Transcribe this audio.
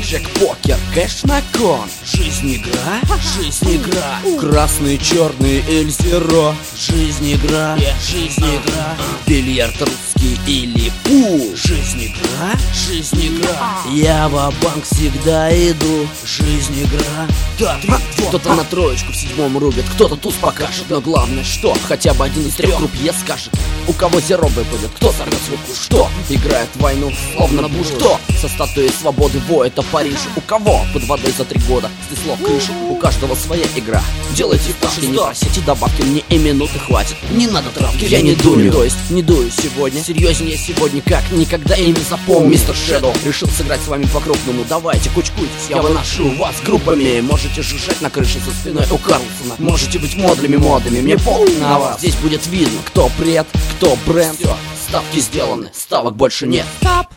Блэкджек, покер, кэш на кон. Жизнь игра, жизнь игра. Красный, черный, эльзеро. Жизнь игра, жизнь игра. Бильярд русский или пул. Жизнь игра, жизнь игра. Я ва-банк всегда иду. Жизнь игра. Кто-то на троечку в седьмом рубит, кто-то туз покажет. Но главное, что хотя бы один из трех крупье скажет. У кого зеро выпадет, кто сорвет свуку, что играет в войну, словно буш. Кто со статуей свободы воет о Париже. У кого под водой за 3 года снесло крышу. У каждого своя игра. Делайте ставки, не просите добавки. Мне и минуты хватит, не надо травки. Я не дую, то есть не дую сегодня. Серьезнее сегодня как никогда, имя запомни. Мистер Шэдоу решил сыграть с вами по-крупному. Давайте, кучкуйтесь, я выношу вас группами. Можете жужжать на крыше за спиной у Карлсона. Можете быть модами, мне похуй на вас. Здесь будет видно, кто пред, кто бренд. Все, ставки сделаны, ставок больше нет. Стоп!